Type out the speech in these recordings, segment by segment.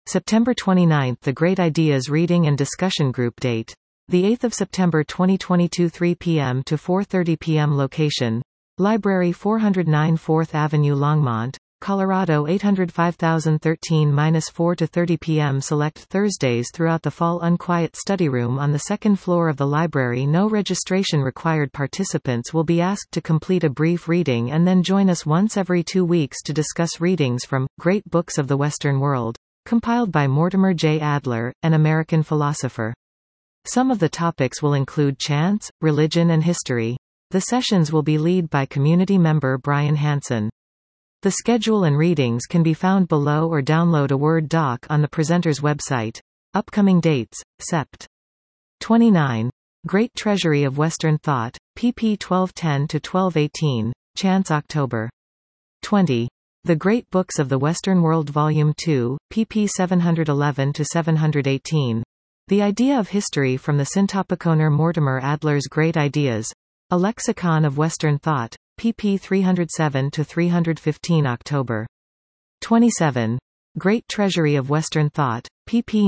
September 29, The Great Ideas Reading and Discussion Group date. The 8th of September 2022, 3 p.m. to 4:30 p.m. Location: Library 409 4th Avenue, Longmont, Colorado 805013-4 to 30 p.m. Select Thursdays throughout the fall. Unquiet study room on the second floor of the library. No registration required. Participants will be asked to complete a brief reading and then join us once every 2 weeks to discuss readings from Great Books of the Western World, compiled by Mortimer J. Adler, an American philosopher. Some of the topics will include chance, religion and history. The sessions will be led by community member Brian Hansen. The schedule and readings can be found below or download a Word doc on the presenter's website. Upcoming dates: Sept. 29. Great Treasury of Western Thought, pp. 1210-1218, Chance. October 20. The Great Books of the Western World Volume 2, pp. 711-718. The Idea of History from the Syntopiconer. Mortimer Adler's Great Ideas. A Lexicon of Western Thought, pp. 307-315. October 27. Great Treasury of Western Thought, pp.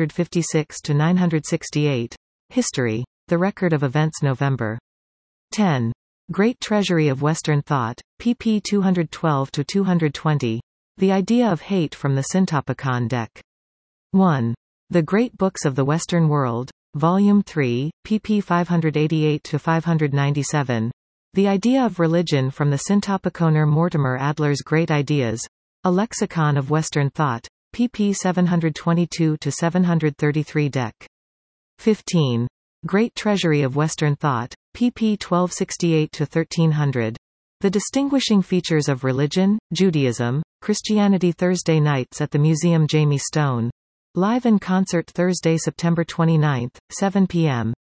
956-968. History. The Record of Events. November 10. Great Treasury of Western Thought, pp. 212-220. The Idea of Hate from the Syntopicon. Dec. 1. The Great Books of the Western World, Volume 3, pp. 588-597. The Idea of Religion from the Syntopiconer. Mortimer Adler's Great Ideas. A Lexicon of Western Thought, pp. 722-733. Dec. 15. Great Treasury of Western Thought, pp. 1268-1300. The Distinguishing Features of Religion, Judaism, Christianity. Thursday nights at the Museum. Jamie Stone. Live in concert Thursday, September 29, 7 p.m.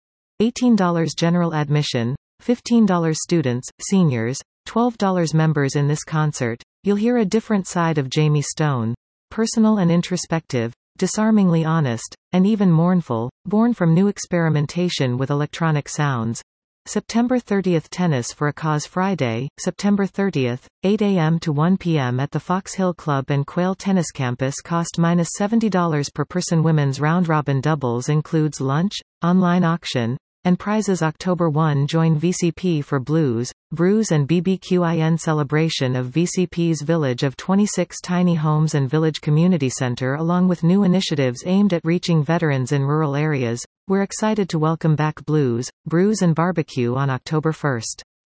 $18 general admission, $15 students, seniors, $12 members. In this concert, you'll hear a different side of Jamie Stone, personal and introspective, disarmingly honest, and even mournful, born from new experimentation with electronic sounds. September 30. Tennis for a Cause Friday, September 30, 8 a.m. to 1 p.m. at the Fox Hill Club and Quail Tennis Campus. Cost -$70 per person. Women's round-robin doubles includes lunch, online auction, and prizes. October 1. Join VCP for Blues, Brews and BBQIN celebration of VCP's Village of 26 Tiny Homes and Village Community Center. Along with new initiatives aimed at reaching veterans in rural areas, we're excited to welcome back Blues, Brews and Barbecue on October 1.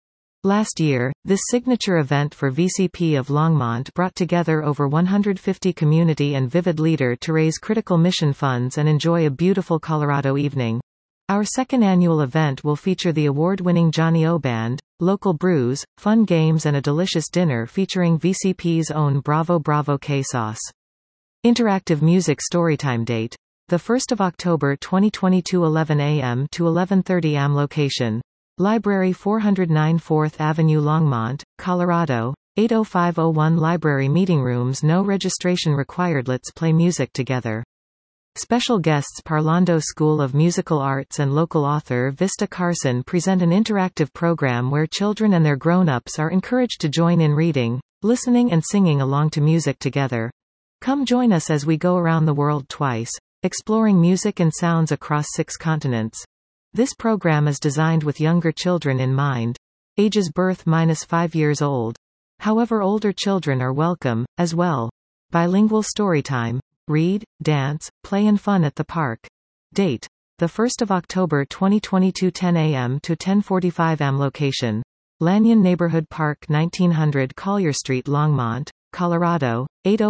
Last year, this signature event for VCP of Longmont brought together over 150 community and Vivid Leader to raise critical mission funds and enjoy a beautiful Colorado evening. Our second annual event will feature the award-winning Johnny O Band, local brews, fun games and a delicious dinner featuring VCP's own Bravo Bravo K-Sauce. Interactive music storytime date: the 1st of October 2022, 11 a.m. to 11:30 am. Location: Library 409 4th Avenue, Longmont, Colorado 80501. Library meeting rooms. No registration required. Let's play music together. Special guests: Parlando School of Musical Arts and local author Vista Carson present an interactive program where children and their grown-ups are encouraged to join in reading, listening and singing along to music together. Come join us as we go around the world twice, exploring music and sounds across 6 continents. This program is designed with younger children in mind, ages birth -5 years old. However, older children are welcome, as well. Bilingual storytime. Read, dance, play and fun at the park. Date: the 1st of October 2022, 10 a.m. to 10:45 am. Location: Lanyon Neighborhood Park, 1900 Collier Street, Longmont, Colorado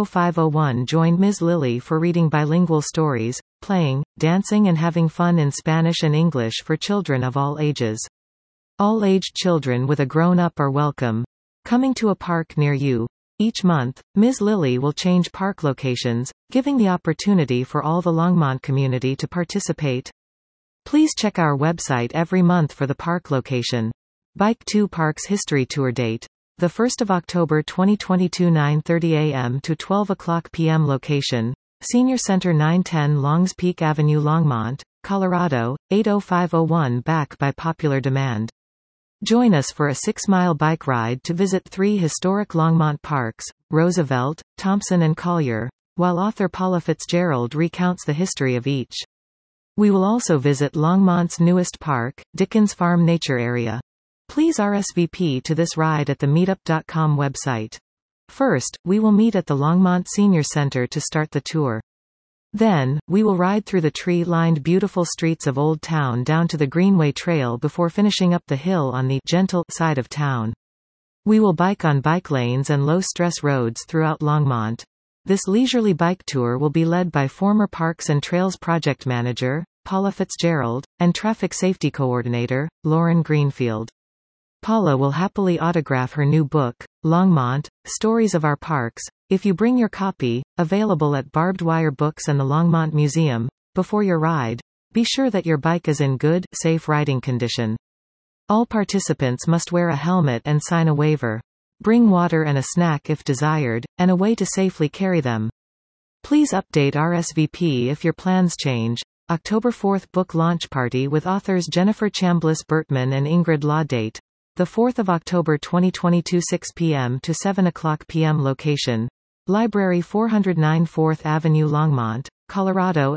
80501. Join Ms. Lily for reading bilingual stories, playing, dancing and having fun in Spanish and English for children of all ages. All aged children with a grown-up are welcome. Coming to a park near you. Each month, Ms. Lily will change park locations, giving the opportunity for all the Longmont community to participate. Please check our website every month for the park location. Bike 2 Parks History Tour date: the 1st of October 2022, 9:30 a.m. to 12:00 p.m. Location: Senior Center, 910 Longs Peak Avenue, Longmont, Colorado 80501. Back by popular demand. Join us for a 6-mile bike ride to visit 3 historic Longmont parks, Roosevelt, Thompson and Collier, while author Paula Fitzgerald recounts the history of each. We will also visit Longmont's newest park, Dickens Farm Nature Area. Please RSVP to this ride at the meetup.com website. First, we will meet at the Longmont Senior Center to start the tour. Then, we will ride through the tree-lined beautiful streets of Old Town down to the Greenway Trail before finishing up the hill on the gentle side of town. We will bike on bike lanes and low-stress roads throughout Longmont. This leisurely bike tour will be led by former Parks and Trails project manager, Paula Fitzgerald, and traffic safety coordinator, Lauren Greenfield. Paula will happily autograph her new book, Longmont, Stories of Our Parks, if you bring your copy, available at Barbed Wire Books and the Longmont Museum. Before your ride, be sure that your bike is in good, safe riding condition. All participants must wear a helmet and sign a waiver. Bring water and a snack if desired, and a way to safely carry them. Please update RSVP if your plans change. October 4th Book Launch Party with authors Jennifer Chambliss Bertman and Ingrid Law. Date: the 4th of October 2022, 6 p.m. to 7:00 p.m. Location: Library 409 4th Avenue, Longmont, Colorado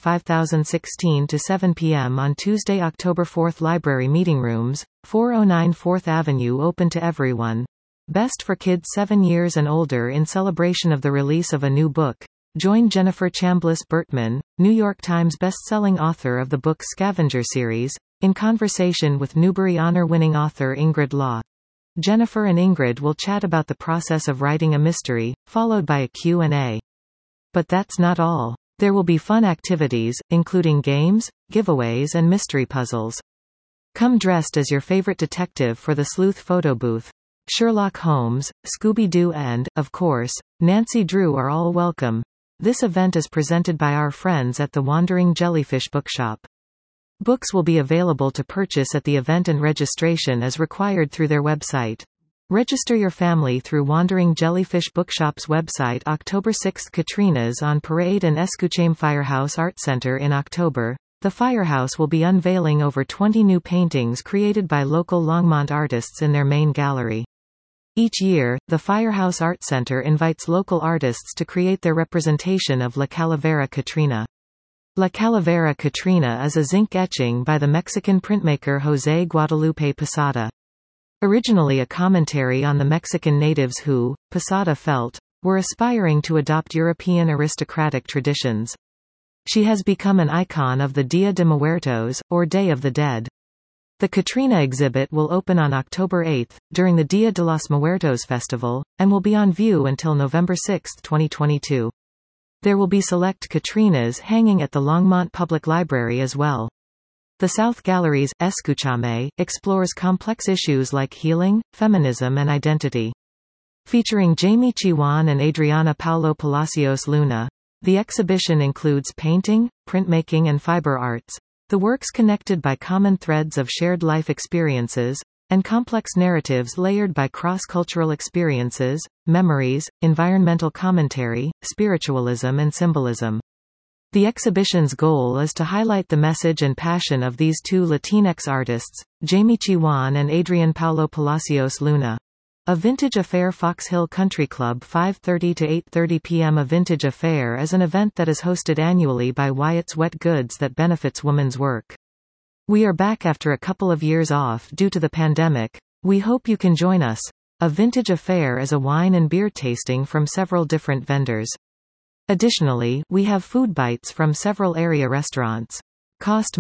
805016 to 7 p.m. on Tuesday, October 4th. Library Meeting Rooms, 409 4th Avenue, open to everyone. Best for kids 7 years and older. In celebration of the release of a new book, join Jennifer Chambliss Bertman, New York Times best-selling author of the book Scavenger series, in conversation with Newbery Honor-winning author Ingrid Law. Jennifer and Ingrid will chat about the process of writing a mystery, followed by a Q&A. But that's not all. There will be fun activities, including games, giveaways and mystery puzzles. Come dressed as your favorite detective for the sleuth photo booth. Sherlock Holmes, Scooby-Doo and, of course, Nancy Drew are all welcome. This event is presented by our friends at the Wandering Jellyfish Bookshop. Books will be available to purchase at the event and registration is required through their website. Register your family through Wandering Jellyfish Bookshop's website. October 6, Katrina's on Parade and Escuchame Firehouse Art Center. In October, the Firehouse will be unveiling over 20 new paintings created by local Longmont artists in their main gallery. Each year, the Firehouse Art Center invites local artists to create their representation of La Calavera Catrina. La Calavera Catrina is a zinc etching by the Mexican printmaker José Guadalupe Posada. Originally a commentary on the Mexican natives who, Posada felt, were aspiring to adopt European aristocratic traditions. She has become an icon of the Dia de Muertos, or Day of the Dead. The Catrina exhibit will open on October 8, during the Dia de los Muertos festival, and will be on view until November 6, 2022. There will be select Catrinas hanging at the Longmont Public Library as well. The South Gallery's Escuchame explores complex issues like healing, feminism and identity. Featuring Jamie Chiwan and Adriana Paulo Palacios Luna, the exhibition includes painting, printmaking and fiber arts, the works connected by common threads of shared life experiences, and complex narratives layered by cross-cultural experiences, memories, environmental commentary, spiritualism and symbolism. The exhibition's goal is to highlight the message and passion of these two Latinx artists, Jamie Chiwan and Adrian Paulo Palacios Luna. A Vintage Affair Fox Hill Country Club 5:30 to 8:30 p.m. A Vintage Affair is an event that is hosted annually by Wyatt's Wet Goods that benefits women's work. We are back after a couple of years off due to the pandemic. We hope you can join us. A Vintage Affair is a wine and beer tasting from several different vendors. Additionally, we have food bites from several area restaurants. Cost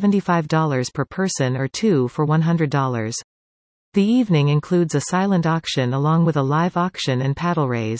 -$75 per person or 2 for $100. The evening includes a silent auction along with a live auction and paddle race.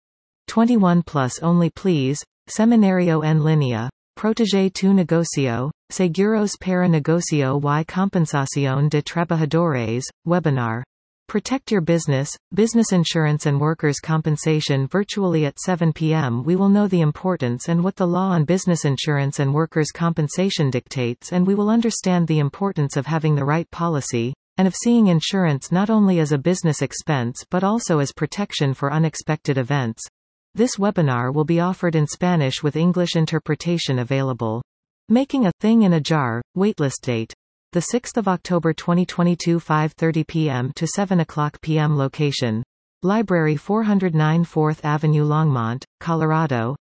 21 plus only please. Seminario en línea. Protege tu negocio, seguros para negocio y compensación de trabajadores, webinar. Protect your business, business insurance and workers' compensation virtually at 7 p.m. We will know the importance and what the law on business insurance and workers' compensation dictates, and we will understand the importance of having the right policy, and of seeing insurance not only as a business expense but also as protection for unexpected events. This webinar will be offered in Spanish with English interpretation available. Making a thing in a jar, waitlist date. The 6th of October 2022 5:30 p.m. to 7:00 p.m. Location. Library 409 4th Avenue Longmont, Colorado,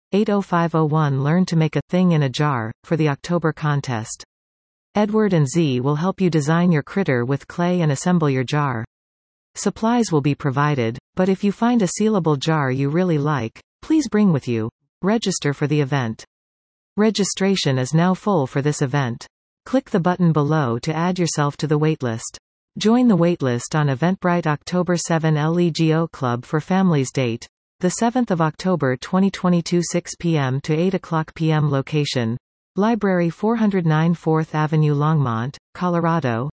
80501. Learn to make a thing in a jar, for the October contest. Edward and Z will help you design your critter with clay and assemble your jar. Supplies will be provided, but if you find a sealable jar you really like, please bring with you. Register for the event. Registration is now full for this event. Click the button below to add yourself to the waitlist. Join the waitlist on Eventbrite. October 7 LEGO Club for Families. Date: the 7th of October 2022, 6 p.m. to 8:00 p.m. Location: Library 409 4th Avenue Longmont, Colorado,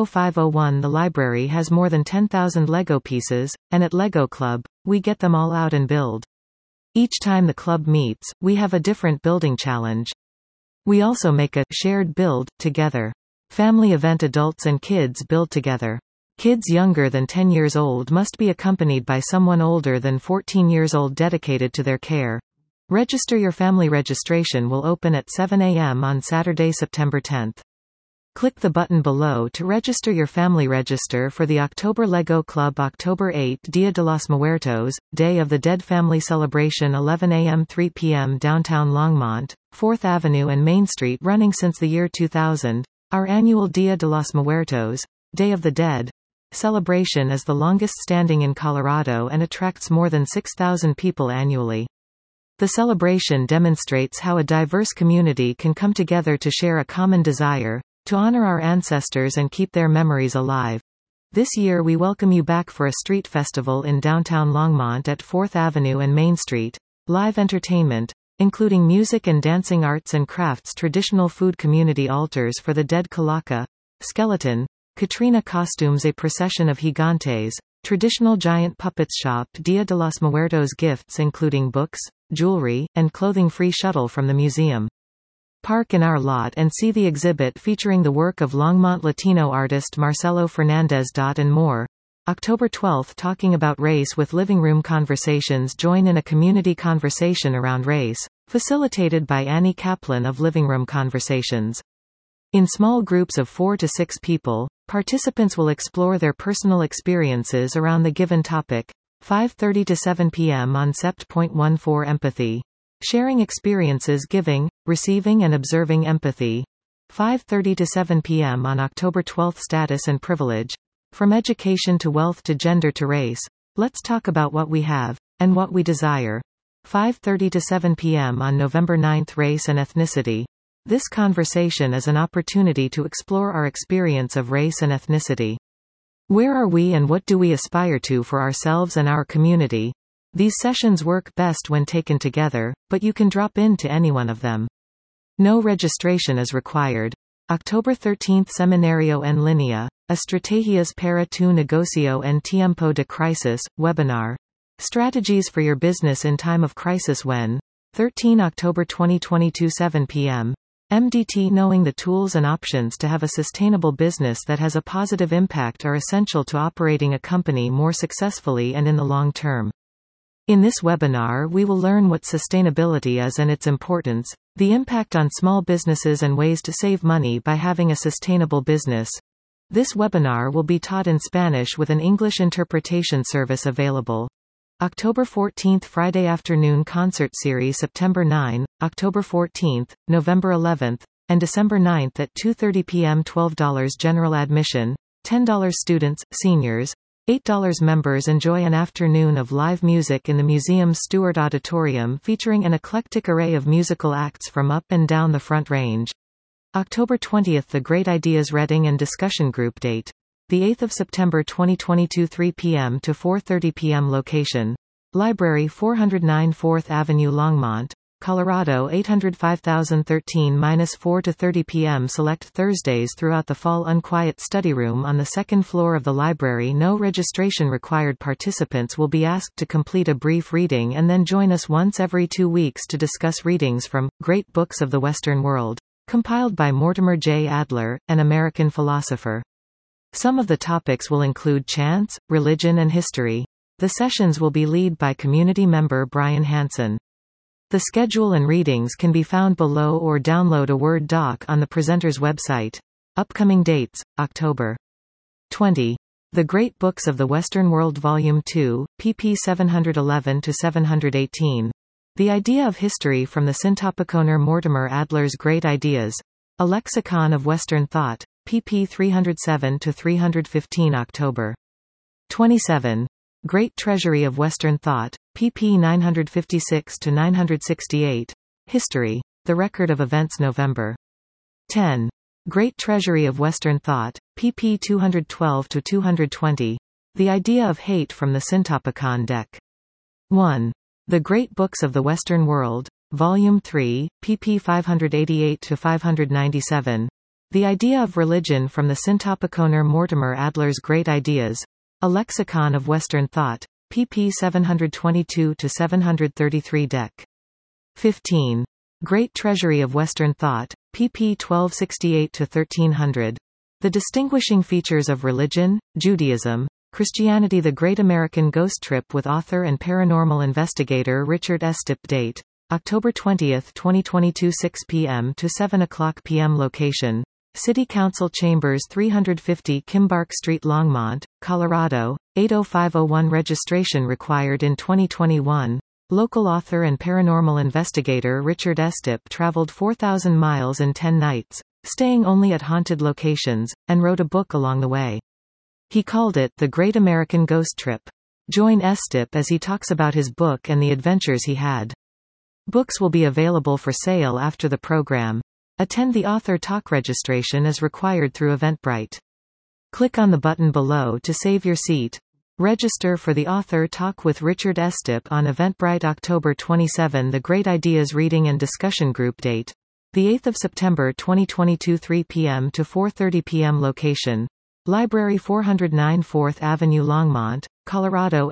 80501. The library has more than 10,000 Lego pieces, and at LEGO Club, we get them all out and build. Each time the club meets, we have a different building challenge. We also make a shared build together family event. Adults and kids build together. Kids younger than 10 years old must be accompanied by someone older than 14 years old dedicated to their care. Register your family. Registration will open at 7 a.m. on Saturday, September 10th. Click the button below to register your family. Register for the October LEGO Club. October 8 Dia de los Muertos, Day of the Dead Family Celebration. 11 a.m. 3 p.m. Downtown Longmont, 4th Avenue and Main Street. Running since the year 2000, our annual Dia de los Muertos, Day of the Dead, celebration is the longest standing in Colorado and attracts more than 6,000 people annually. The celebration demonstrates how a diverse community can come together to share a common desire, to honor our ancestors and keep their memories alive. This year we welcome you back for a street festival in downtown Longmont at 4th Avenue and Main Street. Live entertainment, including music and dancing, arts and crafts, traditional food, community altars for the dead, Kalaka, skeleton, Katrina costumes, a procession of gigantes, traditional giant puppets. Shop Dia de los Muertos gifts including books, jewelry, and clothing. Free shuttle from the museum. Park in our lot and see the exhibit featuring the work of Longmont Latino artist Marcelo Fernandez. And more. October 12 Talking about race with Living Room Conversations. Join in a community conversation around race, facilitated by Annie Kaplan of Living Room Conversations. In small groups of 4 to 6 people, participants will explore their personal experiences around the given topic. 5:30 to 7 p.m. on Sept.14 Empathy. Sharing experiences, giving, receiving and observing empathy. 5:30 to 7 p.m. on October 12 Status and Privilege. From education to wealth to gender to race, let's talk about what we have, and what we desire. 5:30 to 7 p.m. on November 9 Race and Ethnicity. This conversation is an opportunity to explore our experience of race and ethnicity. Where are we and what do we aspire to for ourselves and our community? These sessions work best when taken together, but you can drop into any one of them. No registration is required. October 13 Seminario en Línea, Estrategias para tu negocio en tiempo de crisis, webinar. Strategies for your business in time of crisis. When? 13 October 2022 7 p.m. MDT. Knowing the tools and options to have a sustainable business that has a positive impact are essential to operating a company more successfully and in the long term. In this webinar we will learn what sustainability is and its importance, the impact on small businesses and ways to save money by having a sustainable business. This webinar will be taught in Spanish with an English interpretation service available. October 14 Friday afternoon concert series. September 9, October 14, November 11, and December 9 at 2:30 p.m. $12 general admission, $10 students, seniors, $8 members. Enjoy an afternoon of live music in the museum's Stewart Auditorium featuring an eclectic array of musical acts from up and down the Front Range. October 20 The Great Ideas Reading and Discussion Group. Date: the 8th of September 2022 3 p.m. to 4:30 p.m. Location: Library 409 4th Avenue Longmont, Colorado 805013-4 to 30 p.m. Select Thursdays throughout the fall. Unquiet study room on the second floor of the library. No registration required. Participants will be asked to complete a brief reading and then join us once every 2 weeks to discuss readings from Great Books of the Western World, compiled by Mortimer J. Adler, an American philosopher. Some of the topics will include chance, religion and history. The sessions will be led by community member Brian Hansen. The schedule and readings can be found below or download a Word doc on the presenter's website. Upcoming dates: October 20. The Great Books of the Western World Volume 2, pp. 711–718. The Idea of History from the Syntopiconer Mortimer Adler's Great Ideas. A Lexicon of Western Thought, pp. 307–315 October. 27. Great Treasury of Western Thought, pp. 956–968. History. The Record of Events November. 10. Great Treasury of Western Thought, pp. 212–220. The Idea of Hate from the Syntopicon Deck. 1. The Great Books of the Western World, Volume 3, pp. 588–597. The Idea of Religion from the Syntopiconer Mortimer Adler's Great Ideas. A Lexicon of Western Thought, pp. 722–733 Deck. 15. Great Treasury of Western Thought, pp. 1268–1300. The Distinguishing Features of Religion, Judaism, Christianity. The Great American Ghost Trip with author and paranormal investigator Richard Estep. Date: October 20, 2022, 6 p.m. to 7:00 p.m. Location: City Council Chambers, 350 Kimbark Street, Longmont, Colorado, 80501. Registration required in 2021. Local author and paranormal investigator Richard Estep traveled 4,000 miles in 10 nights, staying only at haunted locations, and wrote a book along the way. He called it The Great American Ghost Trip. Join Estep as he talks about his book and the adventures he had. Books will be available for sale after the program. Attend the author talk. Registration is required through Eventbrite. Click on the button below to save your seat. Register for the author talk with Richard Estep on Eventbrite. October 27. The Great Ideas Reading and Discussion Group. Date: the 8th of September 2022, 3 p.m. to 4:30 p.m. Location: Library 409 4th Avenue, Longmont, Colorado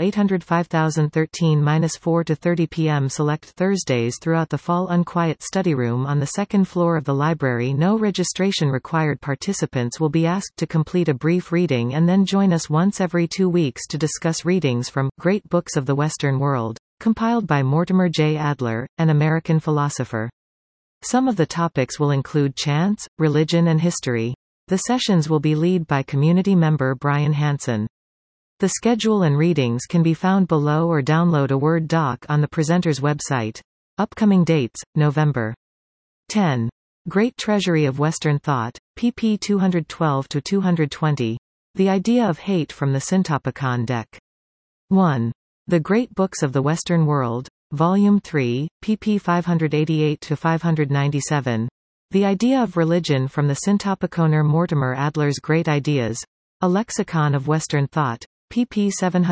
805013-4 to 30 p.m. Select Thursdays throughout the fall. Unquiet study room on the second floor of the library. No registration required. Participants will be asked to complete a brief reading and then join us once every 2 weeks to discuss readings from Great Books of the Western World, compiled by Mortimer J. Adler, an American philosopher. Some of the topics will include chance, religion and history. The sessions will be led by community member Brian Hansen. The schedule and readings can be found below or download a Word doc on the presenter's website. Upcoming dates: November 10. Great Treasury of Western Thought, pp. 212–220. The Idea of Hate from the Syntopicon Deck. 1. The Great Books of the Western World, Volume 3, pp. 588–597. The Idea of Religion from the Syntopiconer Mortimer Adler's Great Ideas. A Lexicon of Western Thought, pp.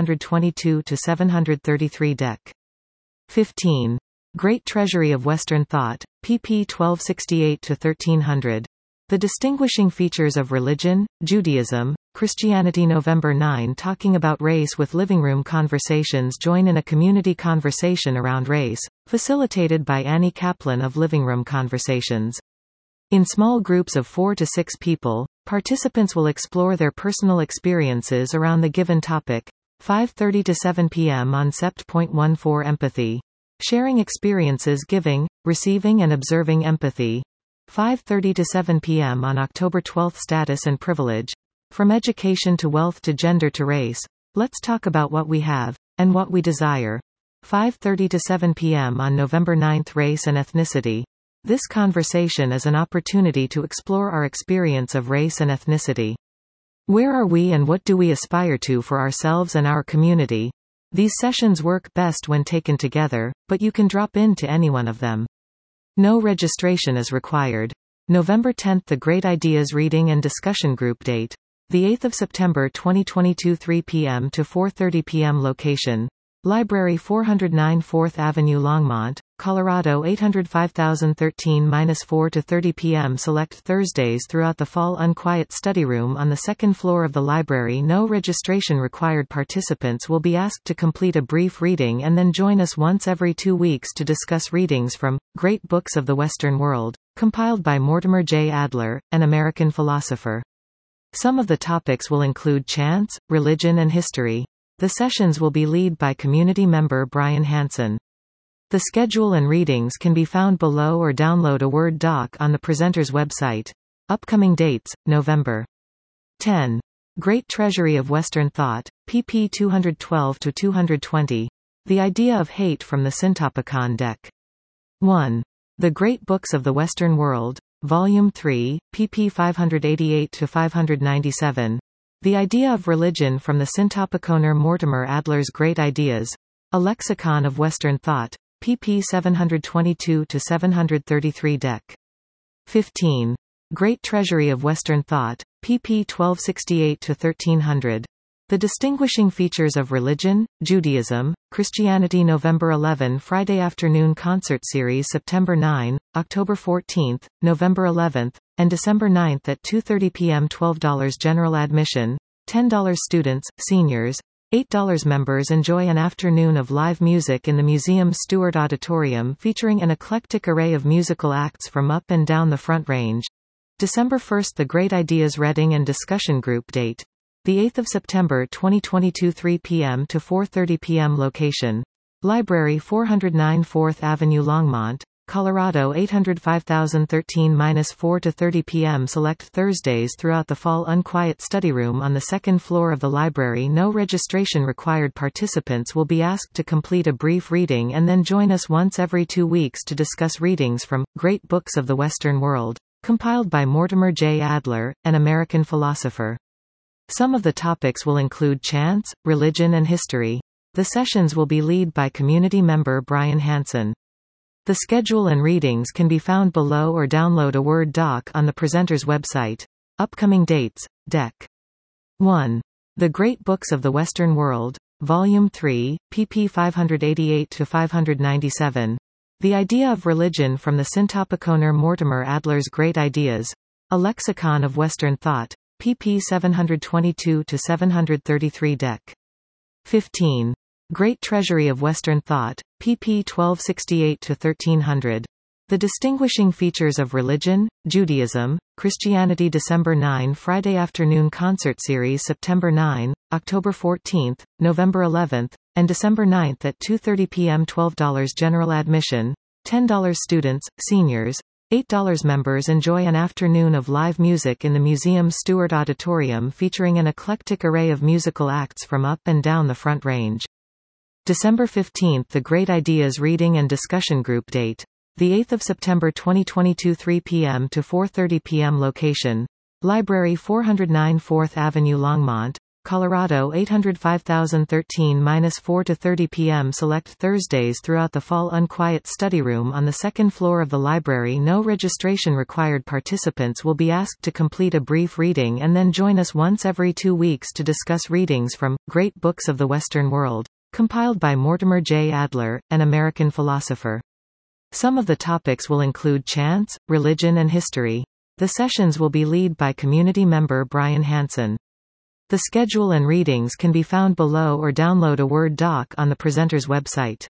722–733 Deck. 15. Great Treasury of Western Thought, pp. 1268–1300. The Distinguishing Features of Religion, Judaism, Christianity. November 9. Talking about race with Living Room Conversations. Join in a community conversation around race, facilitated by Annie Kaplan of Living Room Conversations. In small groups of 4 to 6 people, participants will explore their personal experiences around the given topic. 5:30 to 7 p.m. on Sept.14 Empathy. Sharing experiences. Giving, receiving and observing empathy. 5:30 to 7 p.m. on October 12 Status and Privilege. From education to wealth to gender to race. Let's talk about what we have, and what we desire. 5:30 to 7 p.m. on November 9 Race and Ethnicity. This conversation is an opportunity to explore our experience of race and ethnicity. Where are we and what do we aspire to for ourselves and our community? These sessions work best when taken together, but you can drop in to any one of them. No registration is required. November 10 The Great Ideas Reading and Discussion Group. Date: the 8th of September 2022, 3 p.m. to 4:30 p.m. Location: Library 409 4th Avenue, Longmont, Colorado 805013-4 to 30 p.m. Select Thursdays throughout the fall. Unquiet study room on the second floor of the library. No registration required. Participants will be asked to complete a brief reading and then join us once every 2 weeks to discuss readings from Great Books of the Western World, compiled by Mortimer J. Adler, an American philosopher. Some of the topics will include chance, religion and history. The sessions will be led by community member Brian Hansen. The schedule and readings can be found below or download a Word doc on the presenter's website. Upcoming dates: November 10. Great Treasury of Western Thought, pp. 212-220. The Idea of Hate from the Syntopicon Deck. 1. The Great Books of the Western World, Volume 3, pp. 588-597. The Idea of Religion from the Syntopiconer Mortimer Adler's Great Ideas, A Lexicon of Western Thought, pp. 722-733 Deck. 15. Great Treasury of Western Thought, pp. 1268-1300. The Distinguishing Features of Religion, Judaism, Christianity. November 11 Friday Afternoon Concert Series September 9, October 14, November 11, and December 9 at 2:30 p.m. $12 general admission, $10 students, seniors, $8 members. Enjoy an afternoon of live music in the museum's Stewart Auditorium featuring an eclectic array of musical acts from up and down the Front Range. December 1 The Great Ideas Reading and Discussion Group Date. The 8th of September 2022 3 p.m. to 4:30 p.m. Location. Library 409 4th Avenue Longmont, Colorado 805013-4 to 30 p.m. Select Thursdays throughout the fall. Unquiet study room on the second floor of the library. No registration required. Participants will be asked to complete a brief reading and then join us once every 2 weeks to discuss readings from Great Books of the Western World, compiled by Mortimer J. Adler, an American philosopher. Some of the topics will include chants, religion and history. The sessions will be led by community member Brian Hansen. The schedule and readings can be found below or download a Word doc on the presenter's website. Upcoming dates, Deck. 1. The Great Books of the Western World, Volume 3, pp. 588-597. The Idea of Religion from the Syntopiconer Mortimer Adler's Great Ideas, A Lexicon of Western Thought, pp. 722-733 Deck. 15. Great Treasury of Western Thought, pp. 1268-1300. The Distinguishing Features of Religion, Judaism, Christianity. December 9 Friday Afternoon Concert Series September 9, October 14, November 11, and December 9 at 2:30 p.m. $12 general admission, $10 students, seniors, $8 members. Enjoy an afternoon of live music in the museum's Stewart Auditorium featuring an eclectic array of musical acts from up and down the Front Range. December 15 The Great Ideas Reading and Discussion Group Date. The 8th of September 2022 3 p.m. to 4:30 p.m. Location. Library 409 4th Avenue Longmont, Colorado 805013-4 to 30 p.m. Select Thursdays throughout the fall. Unquiet study room on the second floor of the library. No registration required. Participants will be asked to complete a brief reading and then join us once every 2 weeks to discuss readings from Great Books of the Western World, compiled by Mortimer J. Adler, an American philosopher. Some of the topics will include chants, religion and history. The sessions will be led by community member Brian Hansen. The schedule and readings can be found below or download a Word doc on the presenter's website.